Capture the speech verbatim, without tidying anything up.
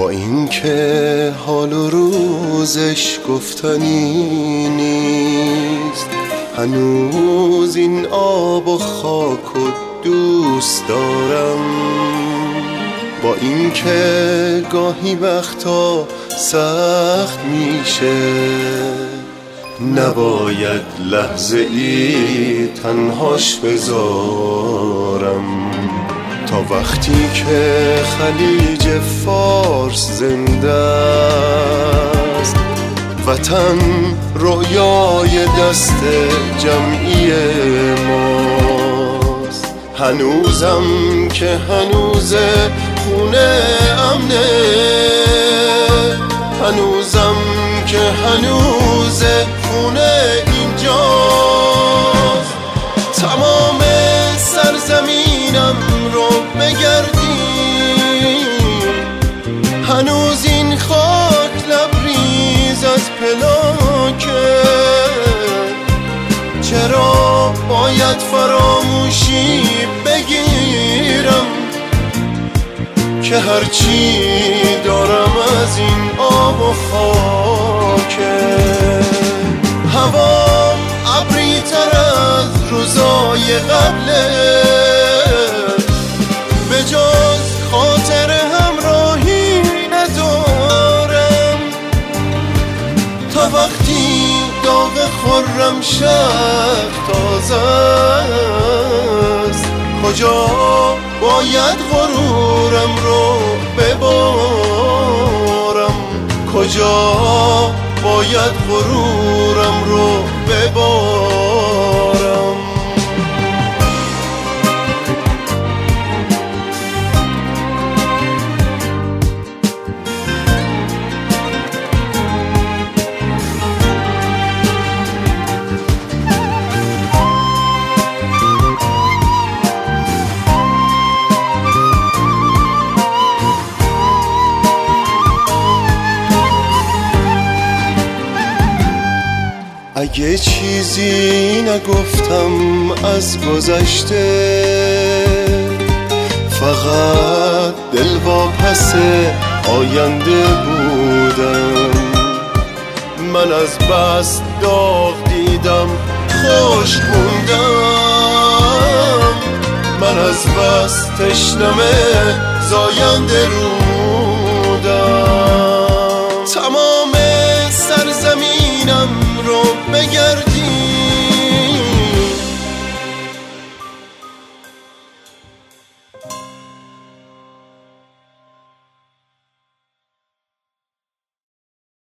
با اینکه حال و روزش گفتنی نیست، هنوز این آب و خاک و دوست دارم. با اینکه گاهی وقتا سخت میشه، نباید لحظه ای تنهاش بذارم. تا وقتی که خلیج فارس زنده است، وطن رویای دست جمعی ماست. هنوزم که هنوزه خونه امنه، هنوزم که هنوزه خونه اینجاست. تمام سرزمینم رو بگردیم، هنوز این خاک لبریز از پلاکه. چرا باید فراموشی بگیرم که هرچی دارم از این آب و خاکه؟ هوام ابری تر از روزای قبله، به جز خاطر همراهی ندارم. تا وقتی داغ خرم شهر تازه است، کجا باید غرورم رو ببارم؟ کجا باید غرورم رو ببارم؟ اگه چیزی نگفتم از گذشته، فقط دلواپس آینده بودم. من از بس داغ دیدم خشک موندم، من از بس تشنمه زاینده رودم.